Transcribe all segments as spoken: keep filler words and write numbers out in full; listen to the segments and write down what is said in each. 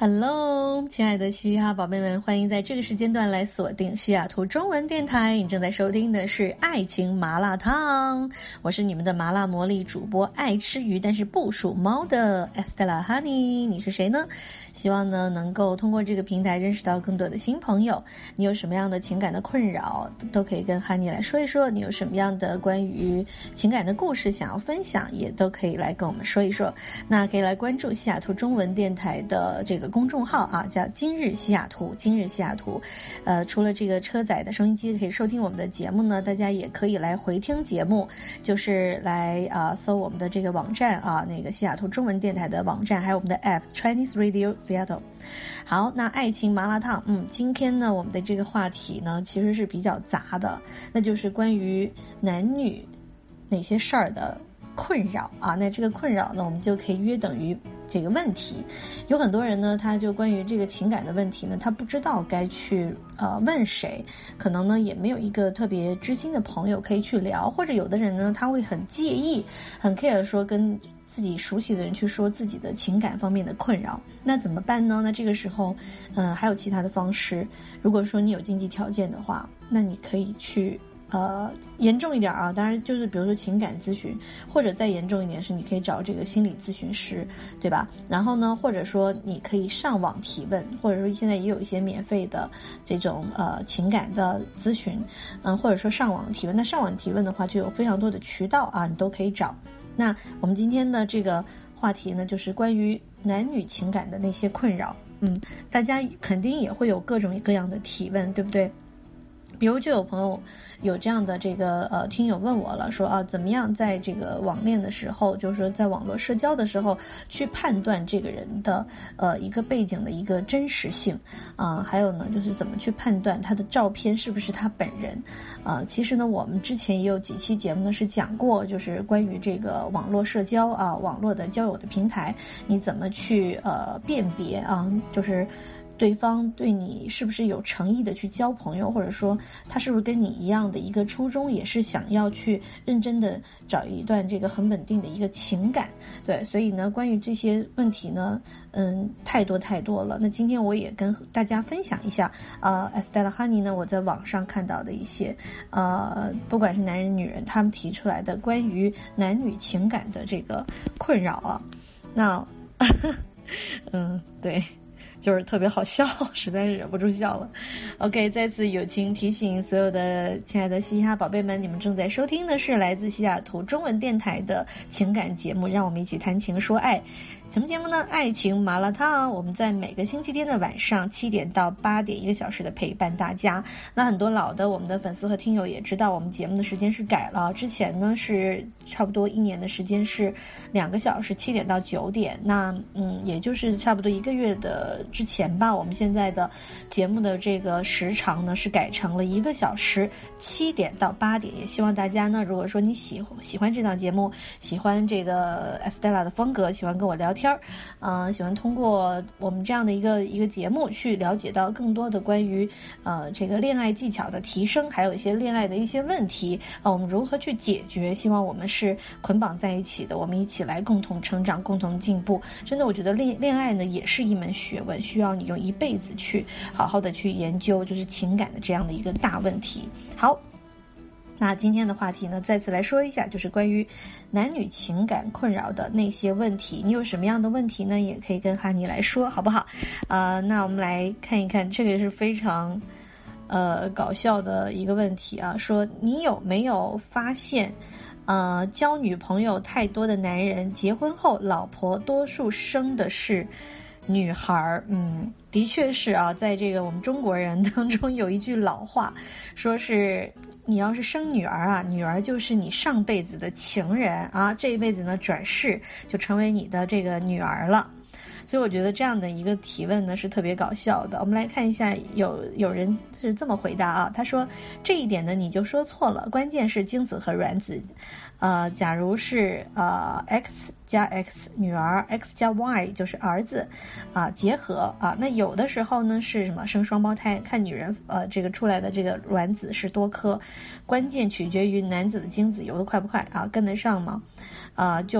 Hello， 亲爱的嘻哈宝贝们，欢迎在这个时间段来锁定西雅图中文电台。你正在收听的是爱情麻辣烫，我是你们的麻辣魔力主播，爱吃鱼但是不属猫的 Estella Honey。你是谁呢？希望呢能够通过这个平台认识到更多的新朋友。你有什么样的情感的困扰，都可以跟 Honey 来说一说。你有什么样的关于情感的故事想要分享，也都可以来跟我们说一说。那可以来关注西雅图中文电台的这个公众号啊，叫今日西雅图，今日西雅图。呃，除了这个车载的收音机可以收听我们的节目呢，大家也可以来回听节目，就是来啊、呃、搜我们的这个网站啊，那个西雅图中文电台的网站，还有我们的 app Chinese Radio Seattle。好，那爱情麻辣烫，嗯，今天呢我们的这个话题呢其实是比较杂的，那就是关于男女哪些事儿的困扰啊，那这个困扰呢我们就可以约等于这个问题。有很多人呢他就关于这个情感的问题呢，他不知道该去呃问谁，可能呢也没有一个特别知心的朋友可以去聊，或者有的人呢他会很介意很 care 说跟自己熟悉的人去说自己的情感方面的困扰，那怎么办呢？那这个时候嗯、呃，还有其他的方式。如果说你有经济条件的话，那你可以去呃，严重一点啊，当然就是比如说情感咨询，或者再严重一点是你可以找这个心理咨询师，对吧？然后呢，或者说你可以上网提问，或者说现在也有一些免费的这种呃情感的咨询，嗯、呃，或者说上网提问。那上网提问的话，就有非常多的渠道啊，你都可以找。那我们今天的这个话题呢，就是关于男女情感的那些困扰。嗯，大家肯定也会有各种各样的提问，对不对？比如就有朋友有这样的这个呃听友问我了，说啊怎么样在这个网恋的时候，就是说在网络社交的时候去判断这个人的呃一个背景的一个真实性啊、呃，还有呢就是怎么去判断他的照片是不是他本人啊、呃。其实呢我们之前也有几期节目呢是讲过，就是关于这个网络社交啊，网络的交友的平台，你怎么去呃辨别啊，就是对方对你是不是有诚意的去交朋友，或者说他是不是跟你一样的一个初衷，也是想要去认真的找一段这个很稳定的一个情感。对，所以呢关于这些问题呢嗯太多太多了。那今天我也跟大家分享一下呃 Estella Honey 呢我在网上看到的一些呃不管是男人女人他们提出来的关于男女情感的这个困扰啊。那嗯对，就是特别好笑，实在是忍不住笑了。OK， 再次友情提醒所有的亲爱的嘻哈宝贝们，你们正在收听的是来自西雅图中文电台的情感节目，让我们一起谈情说爱。什么节目呢？爱情麻辣烫。我们在每个星期天的晚上七点到八点，一个小时的陪伴大家。那很多老的我们的粉丝和听友也知道，我们节目的时间是改了，之前呢是差不多一年的时间是两个小时，七点到九点。那嗯，也就是差不多一个月的之前吧，我们现在的节目的这个时长呢是改成了一个小时，七点到八点。也希望大家呢，如果说你喜欢喜欢这档节目，喜欢这个 Estella 的风格，喜欢跟我聊天，嗯、呃，喜欢通过我们这样的一个一个节目去了解到更多的关于呃这个恋爱技巧的提升，还有一些恋爱的一些问题啊、呃，我们如何去解决？希望我们是捆绑在一起的，我们一起来共同成长，共同进步。真的，我觉得恋恋爱呢也是一门学问，需要你用一辈子去好好的去研究，就是情感的这样的一个大问题。好。那今天的话题呢，再次来说一下，就是关于男女情感困扰的那些问题。你有什么样的问题呢？也可以跟哈尼来说，好不好？呃，那我们来看一看，这个是非常呃搞笑的一个问题啊，说你有没有发现，呃，交女朋友太多的男人，结婚后老婆多数生的是女孩。嗯，的确是啊，在这个我们中国人当中有一句老话，说是你要是生女儿啊，女儿就是你上辈子的情人啊，这一辈子呢转世就成为你的这个女儿了。所以我觉得这样的一个提问呢是特别搞笑的。我们来看一下，有有人是这么回答啊，他说这一点呢你就说错了，关键是精子和卵子。呃，假如是呃 X 加 X 女儿 ，X 加 Y 就是儿子啊、呃、结合啊，那有的时候呢是什么生双胞胎，看女人呃这个出来的这个卵子是多颗，关键取决于男子的精子游得快不快啊，跟得上吗？啊、呃、就。不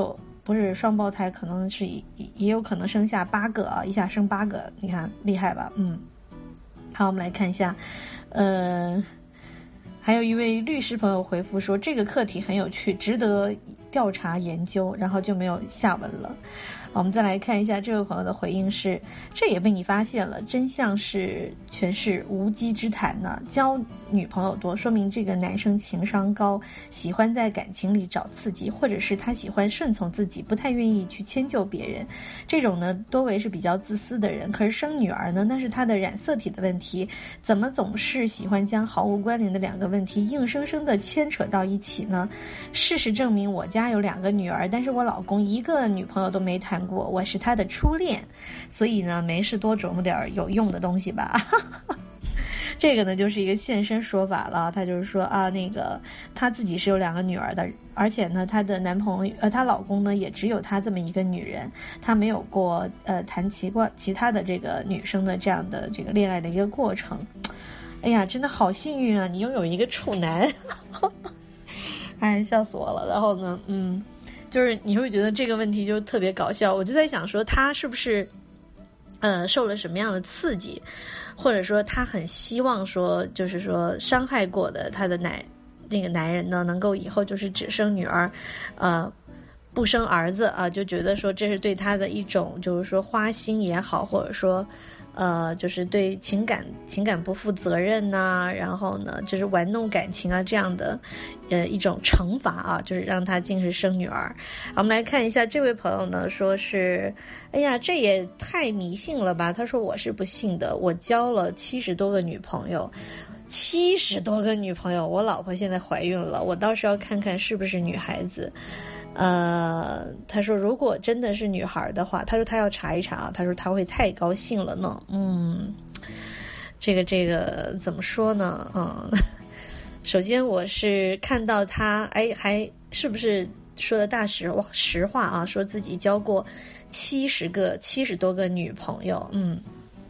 不是双胞胎，可能是也有可能生下八个啊，一下生八个，你看厉害吧？嗯，好，我们来看一下，呃，还有一位律师朋友回复说这个课题很有趣，值得调查研究，然后就没有下文了。我们再来看一下这位朋友的回应是，这也被你发现了，真相是全是无稽之谈呢。交女朋友多，说明这个男生情商高，喜欢在感情里找刺激，或者是他喜欢顺从自己，不太愿意去迁就别人。这种呢，多为是比较自私的人。可是生女儿呢，那是他的染色体的问题，怎么总是喜欢将毫无关联的两个问题硬生生的牵扯到一起呢？事实证明，我家有两个女儿，但是我老公一个女朋友都没谈过，我是他的初恋，所以呢，没事多琢磨点有用的东西吧。这个呢就是一个现身说法了，他就是说啊，那个他自己是有两个女儿的，而且呢，她的男朋友呃，她老公呢也只有她这么一个女人，她没有过呃谈其过其他的这个女生的这样的这个恋爱的一个过程。哎呀，真的好幸运啊，你拥有一个处男，哎，笑死我了。然后呢，嗯。就是你会觉得这个问题就特别搞笑，我就在想说他是不是呃受了什么样的刺激，或者说他很希望说就是说伤害过的他的男那个男人呢能够以后就是只生女儿呃不生儿子啊，就觉得说这是对他的一种就是说花心也好，或者说呃，就是对情感情感不负责任呐、啊，然后呢，就是玩弄感情啊这样的呃一种惩罚啊，就是让他竟是生女儿。好，我们来看一下这位朋友呢，说是，哎呀，这也太迷信了吧？他说我是不信的，我交了七十多个女朋友。七十多个女朋友，我老婆现在怀孕了，我倒是要看看是不是女孩子。呃，他说如果真的是女孩的话，他说他要查一查，他说他会太高兴了呢。嗯，这个这个怎么说呢？嗯，首先我是看到他，哎，还是不是说的大实实话啊？说自己交过七十个七十多个女朋友，嗯。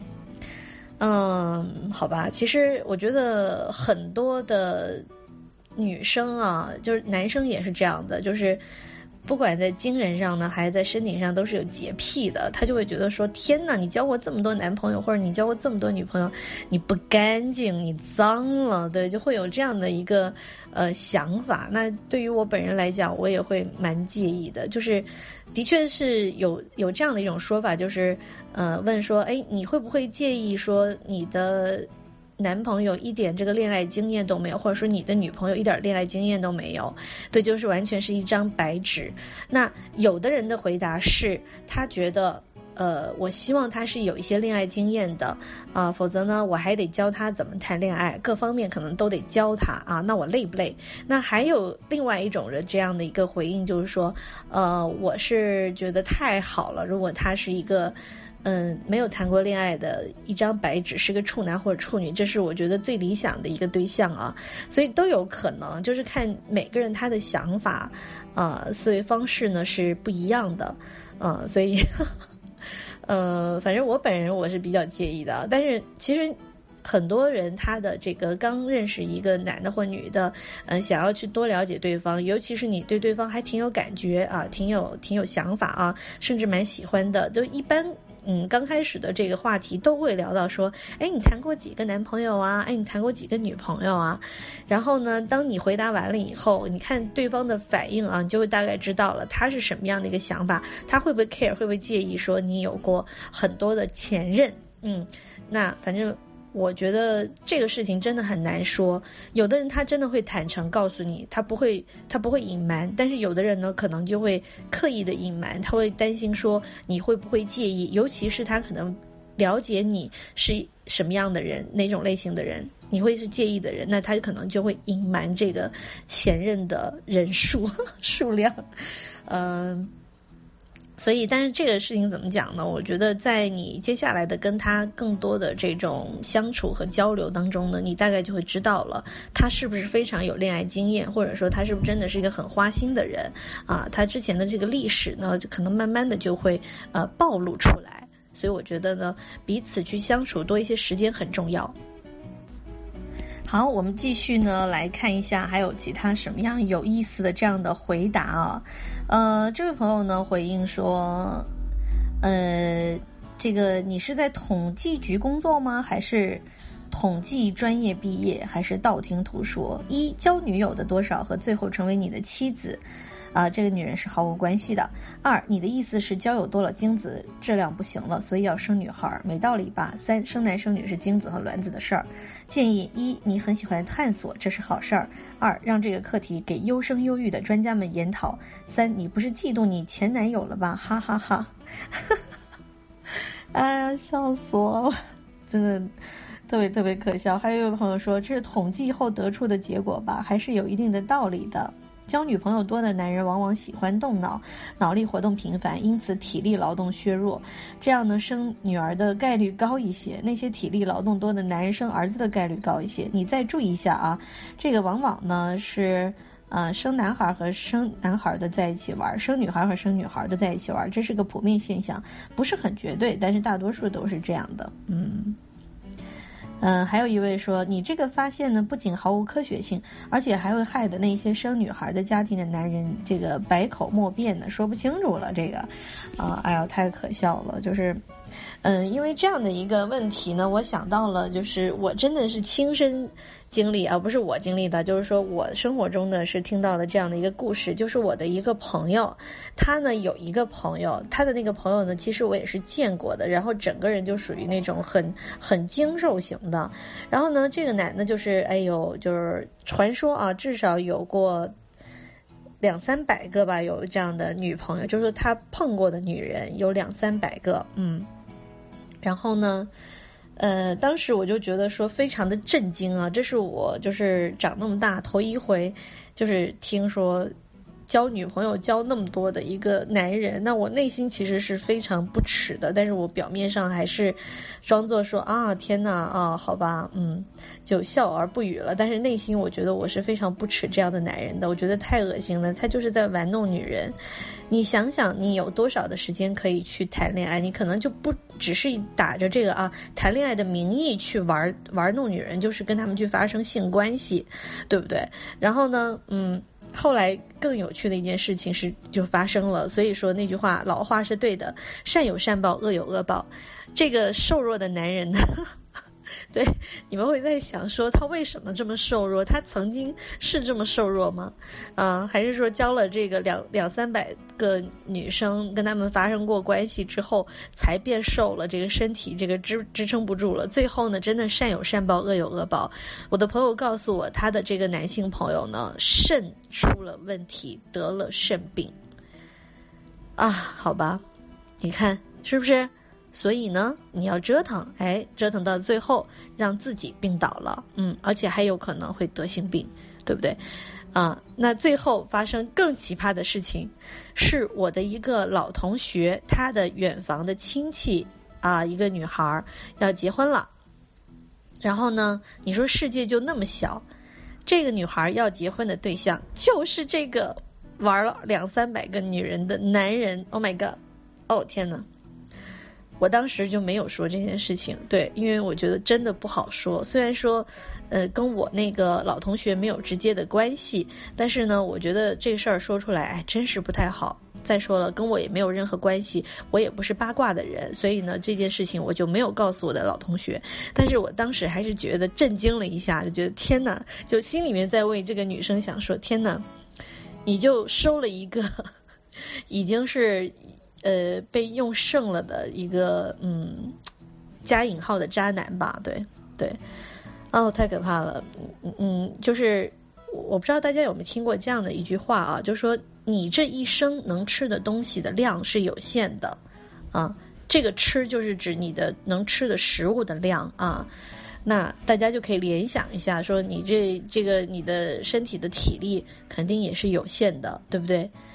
嗯，好吧，其实我觉得很多的女生啊，就是男生也是这样的，就是不管在精神上呢，还是在身体上都是有洁癖的，他就会觉得说，天哪，你交过这么多男朋友，或者你交过这么多女朋友，你不干净，你脏了，对，就会有这样的一个呃想法。那对于我本人来讲，我也会蛮介意的，就是的确是有有这样的一种说法，就是呃问说，哎，你会不会介意说你的男朋友一点这个恋爱经验都没有，或者说你的女朋友一点恋爱经验都没有？对，就是完全是一张白纸。那有的人的回答是他觉得呃，我希望他是有一些恋爱经验的啊、呃，否则呢我还得教他怎么谈恋爱，各方面可能都得教他啊，那我累不累？那还有另外一种人这样的一个回应，就是说呃，我是觉得太好了，如果他是一个嗯，没有谈过恋爱的一张白纸，是个处男或者处女，这是我觉得最理想的一个对象啊，所以都有可能，就是看每个人他的想法啊、呃，思维方式呢是不一样的，嗯、呃，所以呵呵呃，反正我本人我是比较介意的，但是其实很多人他的这个刚认识一个男的或女的，嗯、呃，想要去多了解对方，尤其是你对对方还挺有感觉啊，挺有挺有想法啊，甚至蛮喜欢的，都一般。嗯，刚开始的这个话题都会聊到说，哎，你谈过几个男朋友啊？哎，你谈过几个女朋友啊？然后呢，当你回答完了以后，你看对方的反应啊，你就会大概知道了他是什么样的一个想法，他会不会 care， 会不会介意说你有过很多的前任？嗯，那反正我觉得这个事情真的很难说，有的人他真的会坦诚告诉你，他不会他不会隐瞒，但是有的人呢可能就会刻意的隐瞒，他会担心说你会不会介意，尤其是他可能了解你是什么样的人，哪种类型的人，你会是介意的人，那他可能就会隐瞒这个前任的人数数量，嗯、呃。所以但是这个事情怎么讲呢，我觉得在你接下来的跟他更多的这种相处和交流当中呢，你大概就会知道了他是不是非常有恋爱经验，或者说他是不是真的是一个很花心的人啊，他之前的这个历史呢就可能慢慢的就会呃暴露出来，所以我觉得呢彼此去相处多一些时间很重要。 好，我们继续呢来看一下还有其他什么样有意思的这样的回答啊。呃，这位朋友呢回应说，呃，这个你是在统计局工作吗？还是统计专业毕业？还是道听途说？一，交女友的多少和最后成为你的妻子啊、呃，这个女人是毫无关系的。二，你的意思是交友多了精子质量不行了，所以要生女孩，没道理吧？三，生男生女是精子和卵子的事儿。建议一，你很喜欢探索，这是好事儿。二，让这个课题给优生优育的专家们研讨。三，你不是嫉妒你前男友了吧？哈哈哈哈。哎呀，笑死我了，真的特别特别可笑。还有一位朋友说，这是统计后得出的结果吧，还是有一定的道理的。交女朋友多的男人往往喜欢动脑，脑力活动频繁，因此体力劳动削弱，这样呢生女儿的概率高一些。那些体力劳动多的男人生儿子的概率高一些。你再注意一下啊，这个往往呢是呃生男孩和生男孩的在一起玩，生女孩和生女孩的在一起玩，这是个普遍现象，不是很绝对，但是大多数都是这样的。嗯。嗯，还有一位说，你这个发现呢，不仅毫无科学性，而且还会害得那些生女孩的家庭的男人这个百口莫辩的，说不清楚了。这个，啊、呃，哎呀，太可笑了。就是，嗯，因为这样的一个问题呢，我想到了，就是我真的是亲身经历啊，不是我经历的，就是说我生活中呢是听到的这样的一个故事，就是我的一个朋友，他呢有一个朋友，他的那个朋友呢，其实我也是见过的，然后整个人就属于那种很很精瘦型的，然后呢这个男的就是哎呦，就是传说啊，至少有过两三百个吧，有这样的女朋友，就是他碰过的女人有两三百个，嗯，然后呢呃，当时我就觉得说非常的震惊啊，这是我就是长那么大头一回就是听说交女朋友交那么多的一个男人，那我内心其实是非常不耻的，但是我表面上还是装作说啊天哪啊好吧，嗯，就笑而不语了，但是内心我觉得我是非常不耻这样的男人的，我觉得太恶心了，他就是在玩弄女人。你想想你有多少的时间可以去谈恋爱，你可能就不只是打着这个啊谈恋爱的名义去玩玩弄女人，就是跟他们去发生性关系，对不对？然后呢嗯后来更有趣的一件事情是就发生了，所以说那句话老话是对的，善有善报恶有恶报。这个瘦弱的男人呢对，你们会在想说他为什么这么瘦弱，他曾经是这么瘦弱吗？啊，还是说交了这个两两三百个女生跟他们发生过关系之后才变瘦了，这个身体这个支支撑不住了，最后呢真的善有善报恶有恶报。我的朋友告诉我，他的这个男性朋友呢肾出了问题，得了肾病啊，好吧，你看是不是？所以呢你要折腾，哎，折腾到最后让自己病倒了，嗯，而且还有可能会得性病，对不对啊？那最后发生更奇葩的事情，是我的一个老同学，他的远房的亲戚啊，一个女孩要结婚了，然后呢你说世界就那么小，这个女孩要结婚的对象就是这个玩了两三百个女人的男人。 Oh my god， 哦天哪，我当时就没有说这件事情，对，因为我觉得真的不好说，虽然说呃跟我那个老同学没有直接的关系，但是呢我觉得这事儿说出来哎真是不太好，再说了跟我也没有任何关系，我也不是八卦的人，所以呢这件事情我就没有告诉我的老同学，但是我当时还是觉得震惊了一下，就觉得天哪，就心里面在为这个女生想说，天哪，你就收了一个已经是呃被用剩了的一个嗯加引号的渣男吧，对对，哦太可怕了，嗯就是我不知道大家有没有听过这样的一句话啊，就是说你这一生能吃的东西的量是有限的啊，这个吃就是指你的能吃的食物的量啊，那大家就可以联想一下，说你这这个你的身体的体力肯定也是有限的，对不对？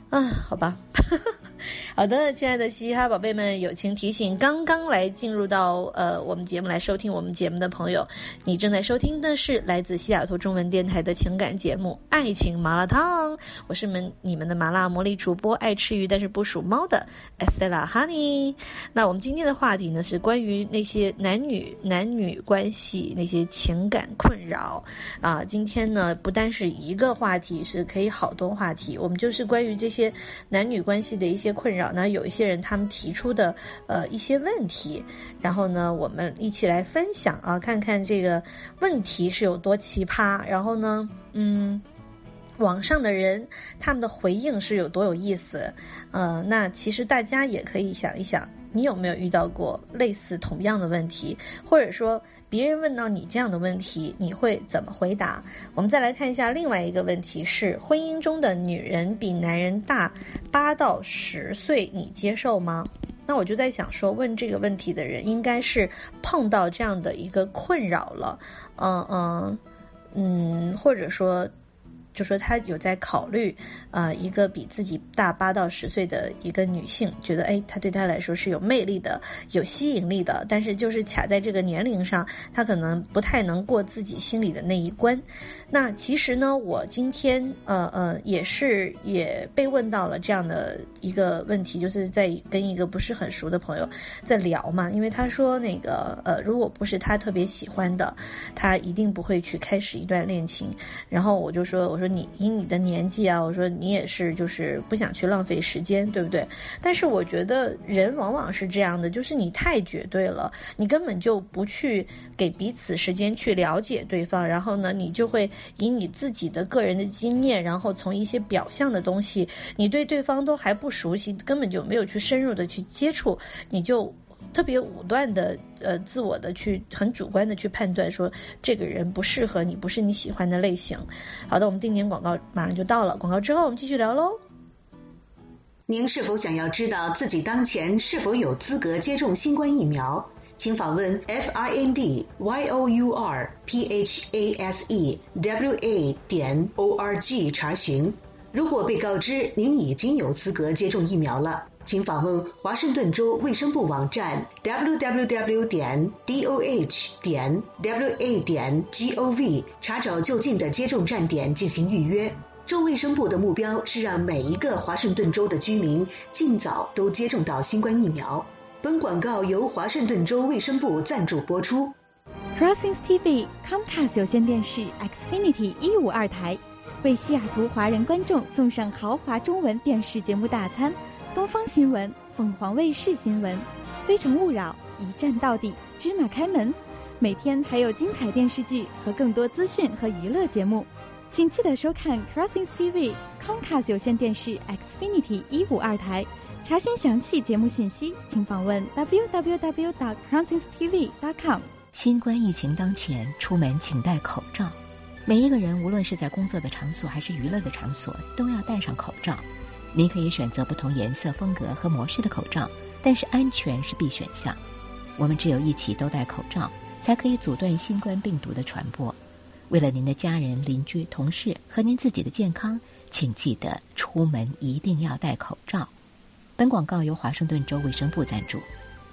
啊，好吧。好的，亲爱的嘻哈宝贝们，友情提醒，刚刚来进入到呃我们节目来收听我们节目的朋友，你正在收听的是来自西雅图中文电台的情感节目《爱情麻辣烫》，我是们你们的麻辣魔力主播，爱吃鱼但是不属猫的 Estella Honey。那我们今天的话题呢是关于那些男女男女关系那些情感困扰啊。今天呢不单是一个话题，是可以好多话题，我们就是关于这些男女关系的一些困扰呢，有一些人他们提出的呃一些问题，然后呢我们一起来分享啊，看看这个问题是有多奇葩，然后呢嗯网上的人他们的回应是有多有意思。呃那其实大家也可以想一想，你有没有遇到过类似同样的问题，或者说别人问到你这样的问题，你会怎么回答？我们再来看一下另外一个问题是，婚姻中的女人比男人大八到十岁，你接受吗？那我就在想说，问这个问题的人应该是碰到这样的一个困扰了，嗯嗯嗯，或者说就说他有在考虑呃，一个比自己大八到十岁的一个女性，觉得哎，她对他来说是有魅力的，有吸引力的，但是就是卡在这个年龄上，他可能不太能过自己心里的那一关。那其实呢，我今天呃呃也是也被问到了这样的一个问题，就是在跟一个不是很熟的朋友在聊嘛，因为他说那个呃，如果不是他特别喜欢的，他一定不会去开始一段恋情。然后我就说，我说你以你的年纪啊，我说你也是就是不想去浪费时间，对不对？但是我觉得人往往是这样的，就是你太绝对了，你根本就不去给彼此时间去了解对方，然后呢你就会以你自己的个人的经验，然后从一些表象的东西，你对对方都还不熟悉，根本就没有去深入的去接触，你就特别武断的呃自我的去很主观的去判断说这个人不适合你，不是你喜欢的类型。好的，我们定点广告马上就到了，广告之后我们继续聊喽。 您是否想要知道自己当前是否有资格接种新冠疫苗？请访问 f i n d y o u r p h a s e w a 点 o r g 查询。如果被告知您已经有资格接种疫苗了，请访问华盛顿州卫生部网站 w w w 点 d o h 点 w a 点 g o v 查找就近的接种站点进行预约。州卫生部的目标是让每一个华盛顿州的居民尽早都接种到新冠疫苗。本广告由华盛顿州卫生部赞助播出。 Crossings T V Comcast 有线电视 Xfinity 一五二台为西雅图华人观众送上豪华中文电视节目大餐，东方新闻、凤凰卫视新闻、非诚勿扰、一站到底、芝麻开门，每天还有精彩电视剧和更多资讯和娱乐节目。请记得收看 Crossings T V Comcast 有线电视 Xfinity 一五二台。查询详细节目信息，请访问 w w w 点 crossings t v 点 com。 新冠疫情当前，出门请戴口罩。每一个人无论是在工作的场所还是娱乐的场所，都要戴上口罩。您可以选择不同颜色、风格和模式的口罩，但是安全是必选项。我们只有一起都戴口罩，才可以阻断新冠病毒的传播。为了您的家人、邻居、同事和您自己的健康，请记得出门一定要戴口罩。本广告由华盛顿州卫生部赞助。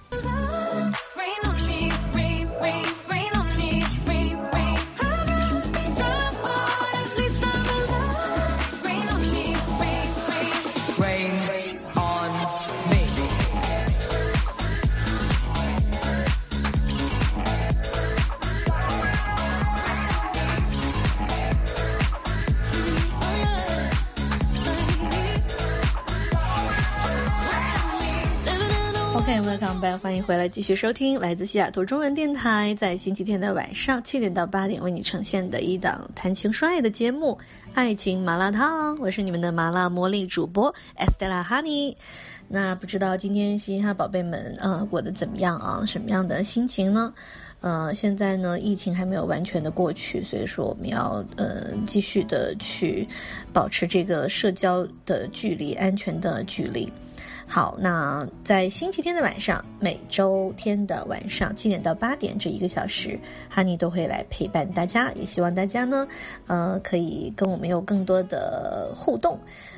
OK, welcome back， 欢迎回来，继续收听来自西雅图中文电台，在星期天的晚上七点到八点为你呈现的一档谈情说爱的节目《爱情麻辣烫》，我是你们的麻辣魔力主播 Estella Honey。那不知道今天嘻哈宝贝们呃过得怎么样啊？什么样的心情呢？呃，现在呢，疫情还没有完全的过去，所以说我们要呃继续的去保持这个社交的距离，安全的距离。好，那在星期天的晚上，每周天的晚上七点到八点这一个小时，哈尼都会来陪伴大家，也希望大家呢，呃，可以跟我们有更多的互动。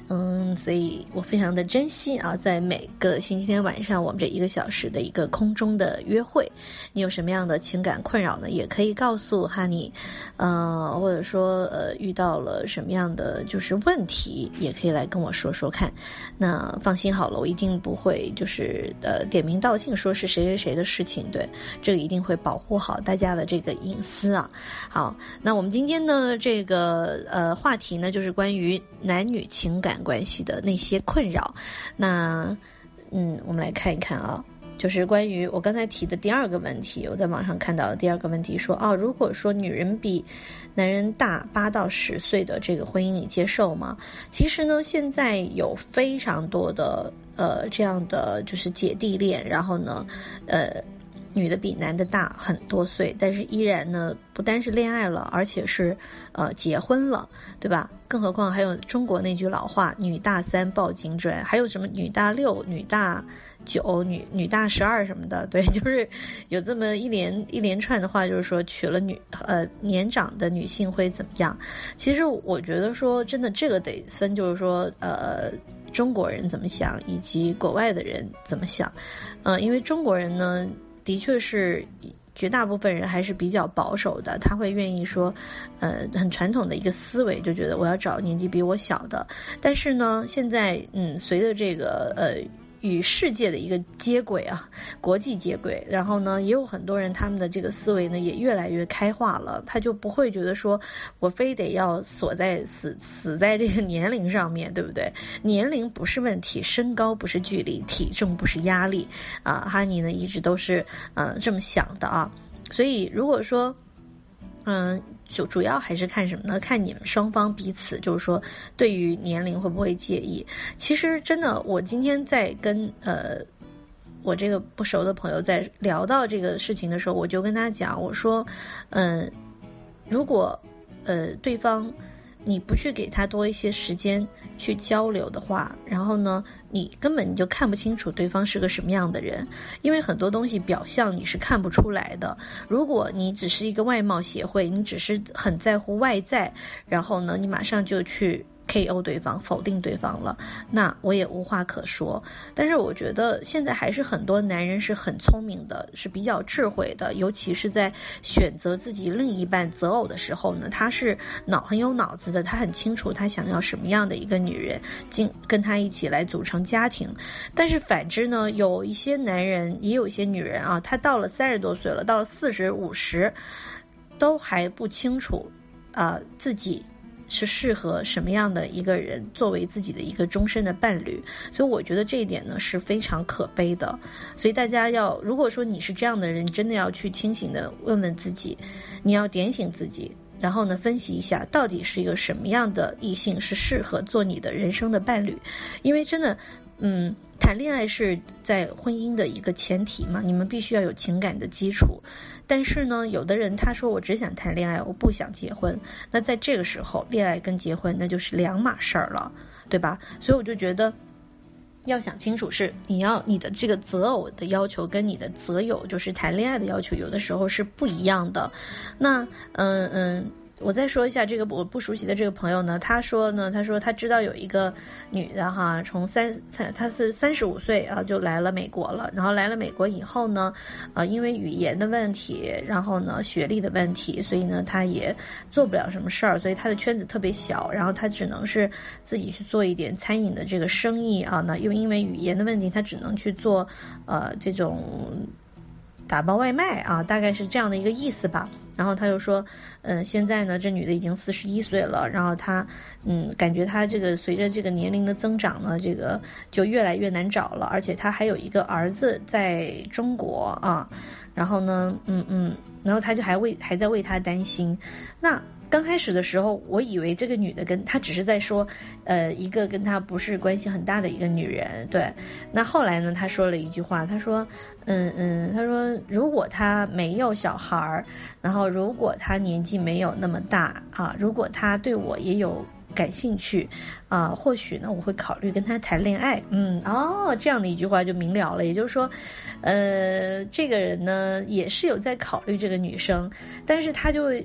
嗯，所以我非常的珍惜啊，在每个星期天晚上我们这一个小时的一个空中的约会。你有什么样的情感困扰呢？也可以告诉哈尼，呃，或者说呃遇到了什么样的就是问题，也可以来跟我说说看。那放心好了，我一定不会就是呃点名道姓说是谁谁谁的事情，对，这个一定会保护好大家的这个隐私啊。好，那我们今天呢这个呃话题呢就是关于男女情感关系的那些困扰。那嗯，我们来看一看啊，就是关于我刚才提的第二个问题，我在网上看到的第二个问题说，哦，如果说女人比男人大八到十岁的这个婚姻你接受吗？其实呢，现在有非常多的呃这样的就是姐弟恋，然后呢，呃。女的比男的大很多岁，但是依然呢不单是恋爱了，而且是呃结婚了，对吧？更何况还有中国那句老话，女大三抱金砖，还有什么女大六、女大九、女女大十二什么的，对，就是有这么一连一连串的话，就是说娶了女呃年长的女性会怎么样？其实我觉得说真的，这个得分，就是说呃中国人怎么想，以及国外的人怎么想，呃，因为中国人呢。的确是绝大部分人还是比较保守的，他会愿意说呃很传统的一个思维，就觉得我要找年纪比我小的。但是呢现在嗯随着这个呃与世界的一个接轨啊，国际接轨，然后呢也有很多人他们的这个思维呢也越来越开化了，他就不会觉得说我非得要锁在死死在这个年龄上面，对不对？年龄不是问题，身高不是距离，体重不是压力啊，哈尼呢一直都是呃这么想的啊。所以如果说嗯，主主要还是看什么呢？看你们双方彼此，就是说对于年龄会不会介意。其实真的，我今天在跟呃我这个不熟的朋友在聊到这个事情的时候，我就跟他讲，我说嗯、呃，如果呃对方你不去给他多一些时间去交流的话，然后呢你根本你就看不清楚对方是个什么样的人，因为很多东西表象你是看不出来的。如果你只是一个外貌协会，你只是很在乎外在，然后呢你马上就去K O 对方，否定对方了，那我也无话可说。但是我觉得现在还是很多男人是很聪明的，是比较智慧的，尤其是在选择自己另一半择偶的时候呢，他是脑很有脑子的，他很清楚他想要什么样的一个女人进跟他一起来组成家庭。但是反之呢，有一些男人也有一些女人啊，他到了三十多岁了，到了四十五十都还不清楚啊、呃、自己是适合什么样的一个人作为自己的一个终身的伴侣，所以我觉得这一点呢是非常可悲的。所以大家要，如果说你是这样的人，你真的要去清醒的问问自己，你要点醒自己，然后呢分析一下到底是一个什么样的异性是适合做你的人生的伴侣。因为真的嗯谈恋爱是在婚姻的一个前提嘛，你们必须要有情感的基础。但是呢有的人他说我只想谈恋爱，我不想结婚，那在这个时候恋爱跟结婚那就是两码事儿了，对吧？所以我就觉得要想清楚，是你要你的这个择偶的要求跟你的择友就是谈恋爱的要求有的时候是不一样的。那嗯嗯我再说一下这个我不熟悉的这个朋友呢，他说呢，他说他知道有一个女的哈，从三三他是三十五岁啊就来了美国了，然后来了美国以后呢，呃因为语言的问题，然后呢学历的问题，所以呢他也做不了什么事儿，所以他的圈子特别小，然后他只能是自己去做一点餐饮的这个生意啊，那因为因为语言的问题，他只能去做呃这种打包外卖啊，大概是这样的一个意思吧。然后他就说嗯、呃，现在呢这女的已经四十一岁了，然后她嗯感觉她这个随着这个年龄的增长呢，这个就越来越难找了，而且她还有一个儿子在中国啊，然后呢嗯嗯然后她就还为还在为他担心。那刚开始的时候我以为这个女的跟她只是在说呃一个跟她不是关系很大的一个女人，对。那后来呢她说了一句话，她说嗯嗯她说如果她没有小孩，然后如果她年纪没有那么大啊，如果她对我也有感兴趣啊，或许呢我会考虑跟她谈恋爱。嗯哦这样的一句话就明了了，也就是说呃这个人呢也是有在考虑这个女生，但是他就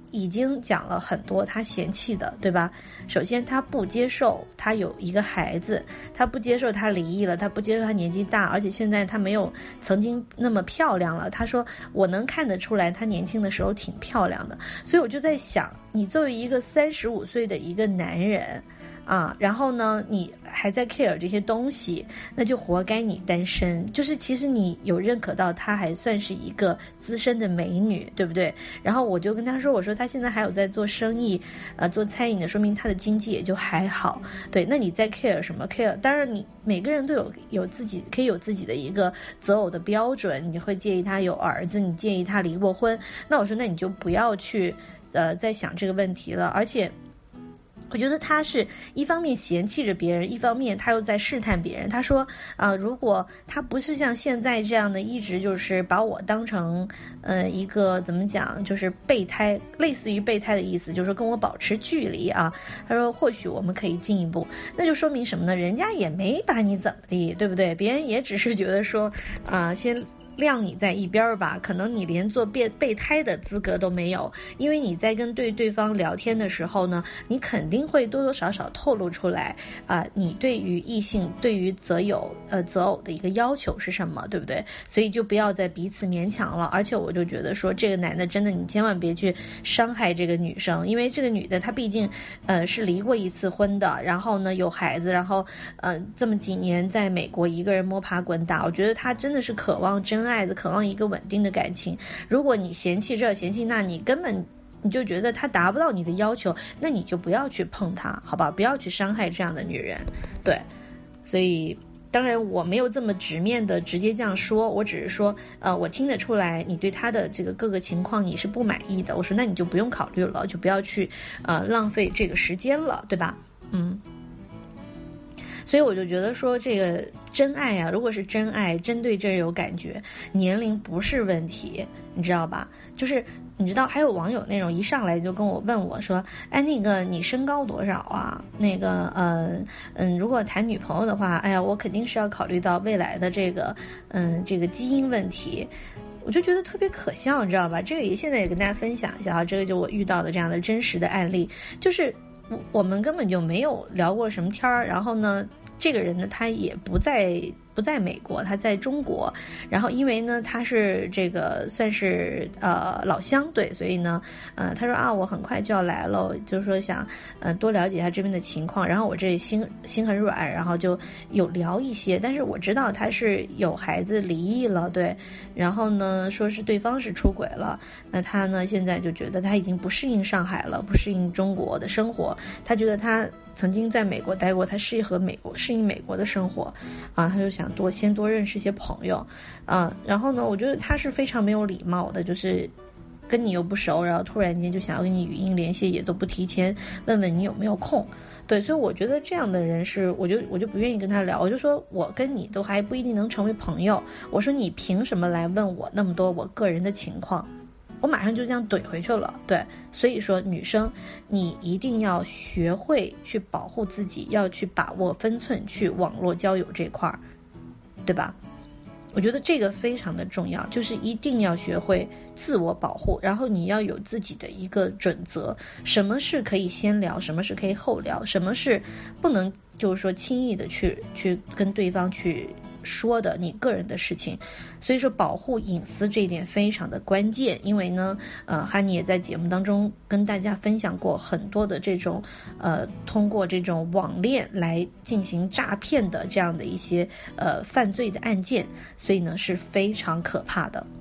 已经讲了很多他嫌弃的，对吧？首先他不接受他有一个孩子，他不接受他离异了，他不接受他年纪大，而且现在他没有曾经那么漂亮了。他说我能看得出来他年轻的时候挺漂亮的。所以我就在想，你作为一个三十五岁的一个男人啊，然后呢你还在 care 这些东西，那就活该你单身。就是其实你有认可到她还算是一个资深的美女，对不对？然后我就跟她说，我说她现在还有在做生意呃，做餐饮的，说明她的经济也就还好。对，那你在 care 什么 care？ 当然你每个人都有有自己可以有自己的一个择偶的标准，你会介意她有儿子，你介意她离过婚，那我说那你就不要去呃再想这个问题了。而且我觉得他是一方面嫌弃着别人，一方面他又在试探别人。他说啊、呃，如果他不是像现在这样的一直就是把我当成呃一个怎么讲，就是备胎，类似于备胎的意思，就是说跟我保持距离啊。他说或许我们可以进一步，那就说明什么呢？人家也没把你怎么地，对不对？别人也只是觉得说啊、呃，先晾你在一边吧，可能你连做备备胎的资格都没有。因为你在跟对对方聊天的时候呢，你肯定会多多少少透露出来啊、呃，你对于异性对于择友呃择偶的一个要求是什么，对不对？所以就不要再彼此勉强了。而且我就觉得说，这个男的真的你千万别去伤害这个女生，因为这个女的她毕竟呃是离过一次婚的，然后呢有孩子，然后呃这么几年在美国一个人摸爬滚打，我觉得她真的是渴望真爱的，渴望一个稳定的感情。如果你嫌弃这嫌弃那，你根本你就觉得他达不到你的要求，那你就不要去碰他，好吧？不要去伤害这样的女人。对，所以当然我没有这么直面的直接这样说，我只是说呃，我听得出来你对他的这个各个情况你是不满意的，我说那你就不用考虑了，就不要去呃浪费这个时间了，对吧？嗯。所以我就觉得说，这个真爱啊，如果是真爱，真对这有感觉，年龄不是问题，你知道吧？就是你知道，还有网友那种一上来就跟我问我说，哎，那个你身高多少啊？那个呃嗯，如果谈女朋友的话，哎呀，我肯定是要考虑到未来的这个嗯这个基因问题。我就觉得特别可笑，你知道吧？这个也现在也跟大家分享一下啊，这个就我遇到的这样的真实的案例，就是我们根本就没有聊过什么天儿，然后呢，这个人呢他也不在不在美国，他在中国，然后因为呢他是这个算是呃老乡，对，所以呢呃他说啊我很快就要来了，就是说想呃多了解他这边的情况，然后我这心心很软，然后就有聊一些，但是我知道他是有孩子离异了，对，然后呢说是对方是出轨了，那他呢现在就觉得他已经不适应上海了，不适应中国的生活，他觉得他曾经在美国待过，他适合美国适应美国的生活啊，他就想多先多认识一些朋友啊，然后呢我觉得他是非常没有礼貌的，就是跟你又不熟，然后突然间就想要跟你语音联系，也都不提前问问你有没有空，对，所以我觉得这样的人是我就我就不愿意跟他聊，我就说我跟你都还不一定能成为朋友，我说你凭什么来问我那么多我个人的情况，我马上就这样怼回去了，对，所以说女生你一定要学会去保护自己，要去把握分寸，去网络交友这块儿，对吧？我觉得这个非常的重要，就是一定要学会自我保护，然后你要有自己的一个准则，什么是可以先聊，什么是可以后聊，什么是不能就是说轻易的去去跟对方去说的你个人的事情，所以说保护隐私这一点非常的关键，因为呢呃哈尼也在节目当中跟大家分享过很多的这种呃通过这种网恋来进行诈骗的这样的一些呃犯罪的案件，所以呢是非常可怕的。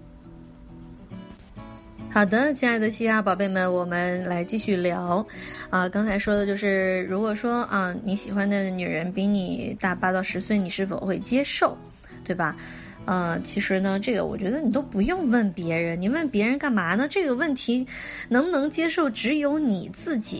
好的，亲爱的西亚宝贝们，我们来继续聊啊。刚才说的就是，如果说啊你喜欢的女人比你大八到十岁，你是否会接受，对吧？呃，其实呢，这个我觉得你都不用问别人，你问别人干嘛呢？这个问题能不能接受，只有你自己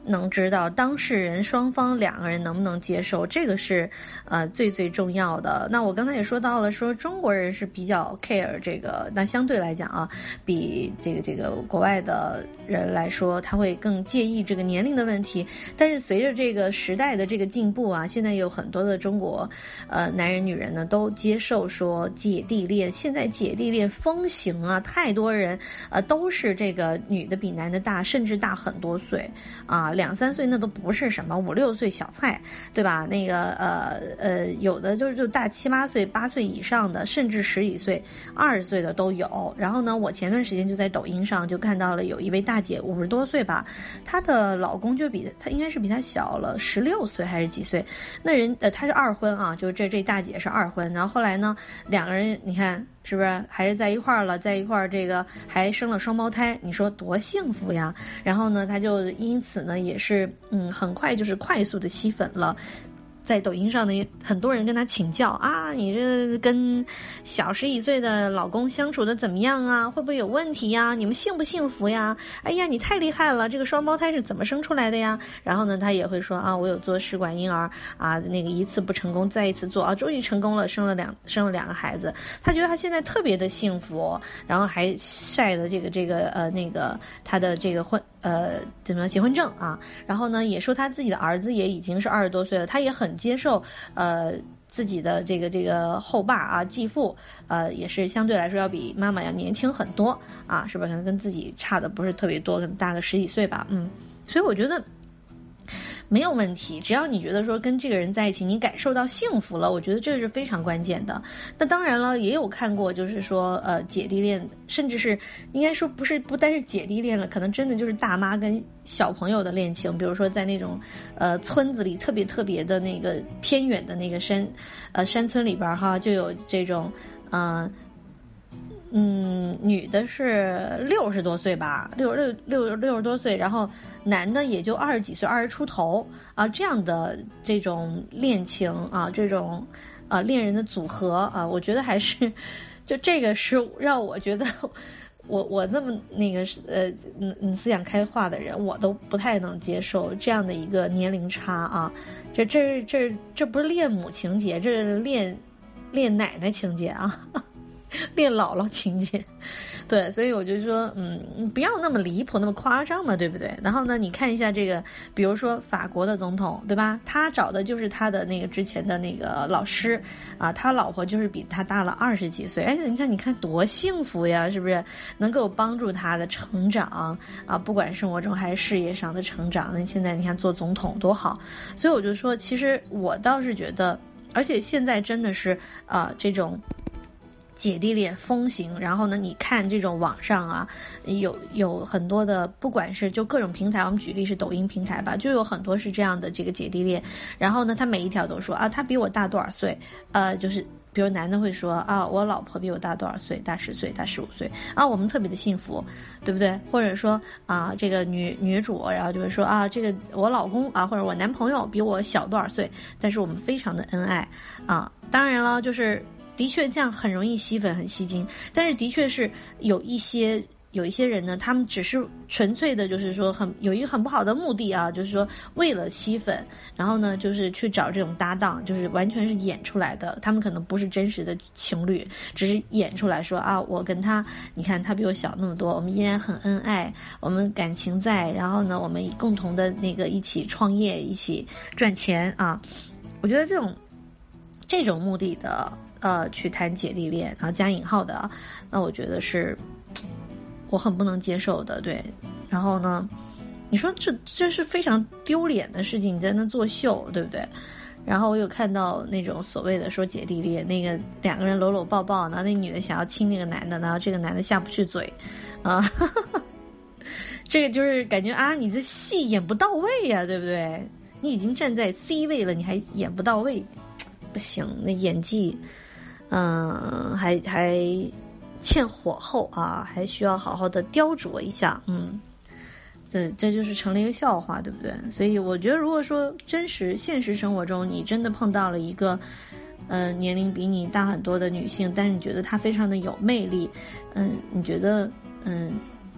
能知道当事人双方两个人能不能接受，这个是呃最最重要的。那我刚才也说到了，说中国人是比较 care 这个，那相对来讲啊，比这个这个国外的人来说，他会更介意这个年龄的问题。但是随着这个时代的这个进步啊，现在有很多的中国呃男人女人呢都接受说姐弟恋，现在姐弟恋风行啊，太多人呃都是这个女的比男的大，甚至大很多岁啊，两三岁那都不是什么，五六岁小菜，对吧？那个呃呃有的就是就大七八岁八岁以上的，甚至十几岁二十岁的都有。然后呢，我前段时间就在抖音上就看到了有一位大姐五十多岁吧，她的老公就比她应该是比她小了十六岁还是几岁，那人呃她是二婚啊，就这这大姐是二婚，然后后来呢两个人你看是不是还是在一块儿了，在一块儿这个还生了双胞胎，你说多幸福呀。然后呢他就因此呢也是嗯很快就是快速的吸粉了，在抖音上呢很多人跟他请教啊，你这跟小十几岁的老公相处的怎么样啊，会不会有问题呀，你们幸不幸福呀，哎呀你太厉害了，这个双胞胎是怎么生出来的呀。然后呢他也会说啊，我有做试管婴儿啊，那个一次不成功再一次做啊，终于成功了，生了两生了两个孩子，他觉得他现在特别的幸福，然后还晒的这个这个呃那个他的这个婚呃怎么结婚证啊，然后呢也说他自己的儿子也已经是二十多岁了，他也很接受呃自己的这个这个后爸啊继父呃也是相对来说要比妈妈要年轻很多啊，是不是可能跟自己差的不是特别多，可能大个十几岁吧，嗯，所以我觉得没有问题，只要你觉得说跟这个人在一起你感受到幸福了，我觉得这是非常关键的。那当然了，也有看过就是说呃姐弟恋，甚至是应该说不是不单是姐弟恋了，可能真的就是大妈跟小朋友的恋情，比如说在那种呃村子里特别特别的那个偏远的那个山呃山村里边哈，就有这种呃嗯，女的是六十多岁吧，六六六六十多岁，然后男的也就二十几岁，二十出头啊，这样的这种恋情啊，这种啊恋人的组合啊，我觉得还是就这个是让我觉得我我这么那个呃嗯嗯思想开化的人，我都不太能接受这样的一个年龄差啊，这这这这不是恋母情节，这是恋恋奶奶情节啊。恋姥姥情节，对，所以我就说嗯不要那么离谱那么夸张嘛，对不对？然后呢你看一下这个比如说法国的总统对吧，他找的就是他的那个之前的那个老师啊，他老婆就是比他大了二十几岁，哎你看你看多幸福呀，是不是能够帮助他的成长啊，不管生活中还是事业上的成长，那现在你看做总统多好。所以我就说其实我倒是觉得，而且现在真的是啊这种姐弟恋风行，然后呢你看这种网上啊有有很多的，不管是就各种平台，我们举例是抖音平台吧，就有很多是这样的这个姐弟恋，然后呢他每一条都说啊他比我大多少岁，呃就是比如男的会说啊我老婆比我大多少岁，大十岁大十五岁啊我们特别的幸福，对不对？或者说啊这个女女主然后就会说啊这个我老公啊或者我男朋友比我小多少岁，但是我们非常的恩爱啊。当然了就是的确这样很容易吸粉很吸睛，但是的确是有一些有一些人呢，他们只是纯粹的就是说很有一个很不好的目的啊，就是说为了吸粉，然后呢就是去找这种搭档，就是完全是演出来的，他们可能不是真实的情侣，只是演出来说啊我跟他你看他比我小那么多，我们依然很恩爱，我们感情在，然后呢我们共同的那个一起创业一起赚钱啊。我觉得这种这种目的的呃去谈姐弟恋然后加引号的，那我觉得是我很不能接受的，对。然后呢你说这这是非常丢脸的事情，你在那作秀对不对？然后我有看到那种所谓的说姐弟恋，那个两个人搂搂抱抱，然后那女的想要亲那个男的，然后这个男的下不去嘴啊，这个就是感觉啊你这戏演不到位呀，对不对？你已经站在 C 位了你还演不到位，不行，那演技嗯、呃、还还欠火候啊，还需要好好的雕琢一下，嗯，这这就是成了一个笑话，对不对？所以我觉得如果说真实现实生活中你真的碰到了一个呃年龄比你大很多的女性，但是你觉得她非常的有魅力，嗯，你觉得嗯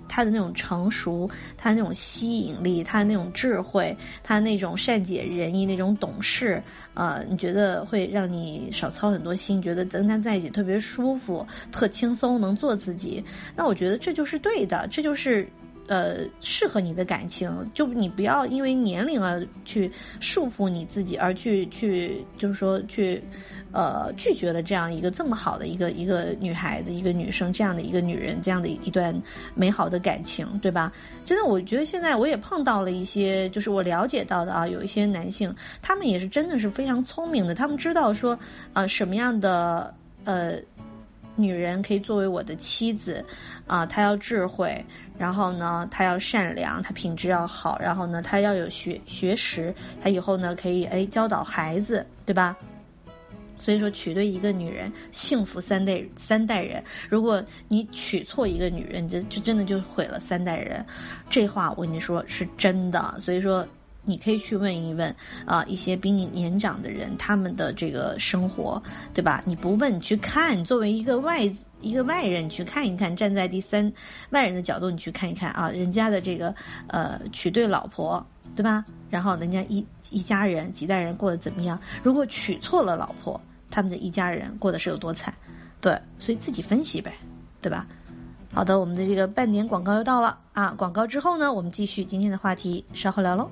他的那种成熟，他那种吸引力，他那种智慧，他那种善解人意，那种懂事，呃，你觉得会让你少操很多心，觉得跟他在一起特别舒服，特轻松，能做自己。那我觉得这就是对的，这就是呃适合你的感情。就你不要因为年龄啊去束缚你自己，而去去就是说去呃拒绝了这样一个这么好的一个一个女孩子，一个女生，这样的一个女人，这样的一段美好的感情，对吧？真的，我觉得现在我也碰到了一些，就是我了解到的啊，有一些男性，他们也是真的是非常聪明的，他们知道说呃什么样的呃女人可以作为我的妻子啊、呃，她要智慧，然后呢她要善良，她品质要好，然后呢她要有学学识，她以后呢可以哎教导孩子，对吧？所以说娶对一个女人，幸福三代三代人。如果你娶错一个女人，就就真的就毁了三代人。这话我跟你说是真的。所以说你可以去问一问啊、呃，一些比你年长的人，他们的这个生活，对吧？你不问，你去看，作为一个外一个外人，你去看一看，站在第三外人的角度，你去看一看啊，人家的这个呃娶对老婆，对吧？然后人家一一家人几代人过得怎么样？如果娶错了老婆，他们的一家人过得是有多惨？对，所以自己分析呗，对吧？好的，我们的这个半点广告又到了啊！广告之后呢，我们继续今天的话题，稍后聊喽。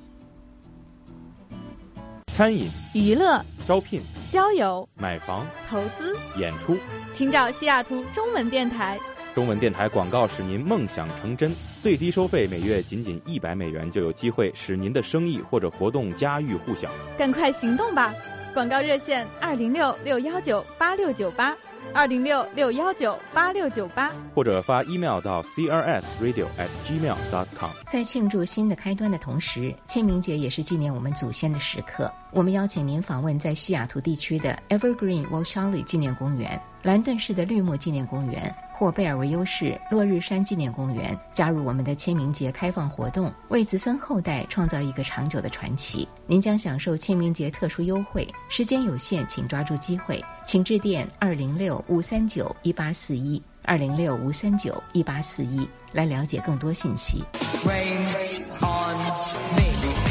餐饮、 娱乐、 招聘、 交友、 买房、 投资、 演出， 请找西雅图中文电台。 中文电台广告使您梦想成真，最低收费每月仅仅一百美元，就有机会使您的生意或者活动家喻户晓。 赶快行动吧！广告热线二零六六幺九八六九八，二零六六幺九八六九八， 或者发 email 到 c r s radio at gmail dot com。 在庆祝新的开端的同时，清明节也是纪念我们祖先的时刻。我们邀请您访问在西雅图地区的 Evergreen Walshaly 纪念公园、兰顿市的绿木纪念公园或贝尔维优市落日山纪念公园，加入我们的清明节开放活动，为子孙后代创造一个长久的传奇。您将享受清明节特殊优惠，时间有限，请抓住机会，请致电二零六五三九一八四一 二零六五三九一八四一来了解更多信息。 Rain on me.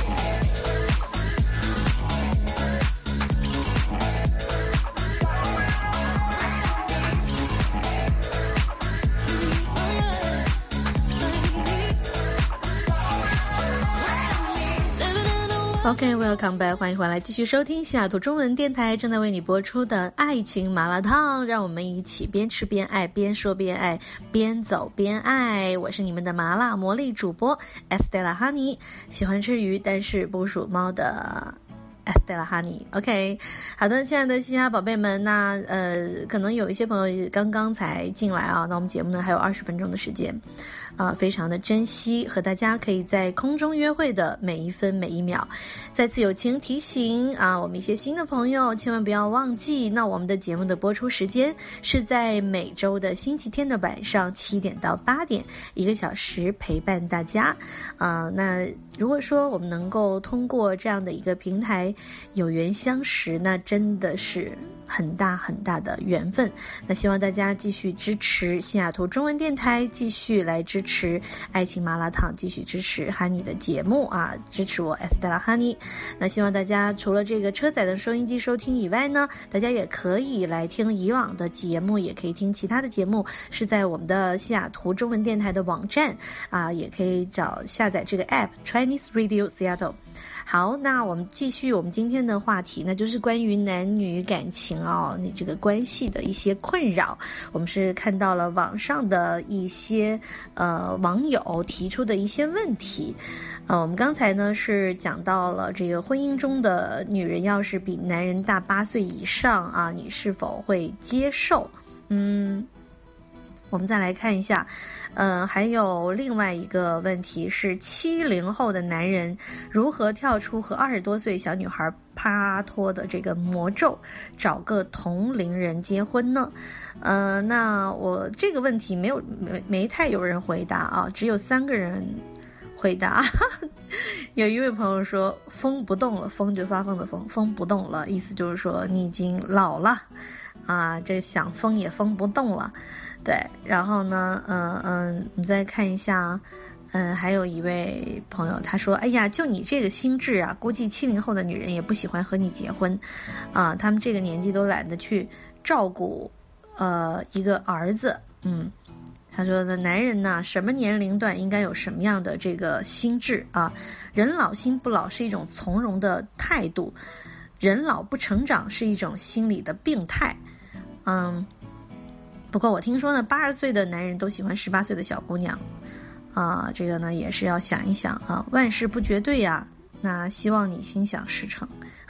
OK, welcome back， 欢迎回来，继续收听西雅图中文电台正在为你播出的爱情麻辣烫，让我们一起边吃边爱，边说边爱，边走边爱。我是你们的麻辣魔力主播 Estella Honey， 喜欢吃鱼但是不属猫的Estella Honey。 OK， 好的，亲爱的嘻哈宝贝们，那呃，可能有一些朋友刚刚才进来啊，那我们节目呢还有二十分钟的时间啊、呃，非常的珍惜和大家可以在空中约会的每一分每一秒。再次友情提醒啊，我们一些新的朋友千万不要忘记，那我们的节目的播出时间是在每周的星期天的晚上七点到八点，一个小时陪伴大家啊、呃。那如果说我们能够通过这样的一个平台有缘相识，那真的是很大很大的缘分。那希望大家继续支持西雅图中文电台，继续来支持爱情麻辣烫，继续支持 Honey 的节目啊，支持我 Estella Honey。那希望大家除了这个车载的收音机收听以外呢，大家也可以来听以往的节目，也可以听其他的节目，是在我们的西雅图中文电台的网站啊，也可以找下载这个 app Chinese Radio Seattle。好，那我们继续我们今天的话题，那就是关于男女感情哦，你这个关系的一些困扰。我们是看到了网上的一些呃网友提出的一些问题。呃，我们刚才呢是讲到了这个婚姻中的女人要是比男人大八岁以上啊，你是否会接受？嗯。我们再来看一下，呃，还有另外一个问题是七零后的男人如何跳出和二十多岁小女孩趴托的这个魔咒，找个同龄人结婚呢？呃，那我这个问题没有没没太有人回答啊，只有三个人回答。有一位朋友说疯不动了，疯就发疯的疯，疯不动了，意思就是说你已经老了啊，这想疯也疯不动了。 对，然后呢，嗯嗯，你再看一下，嗯，还有一位朋友他说，哎呀，就你这个心智啊，估计七零后的女人也不喜欢和你结婚啊，他们这个年纪都懒得去照顾呃一个儿子。嗯，他说的男人呢，什么年龄段应该有什么样的这个心智啊？人老心不老是一种从容的态度，人老不成长是一种心理的病态。嗯。不过我听说呢，八十岁的男人都喜欢十八岁的小姑娘啊，这个呢也是要想一想啊，万事不绝对呀、啊，那希望你心想事成。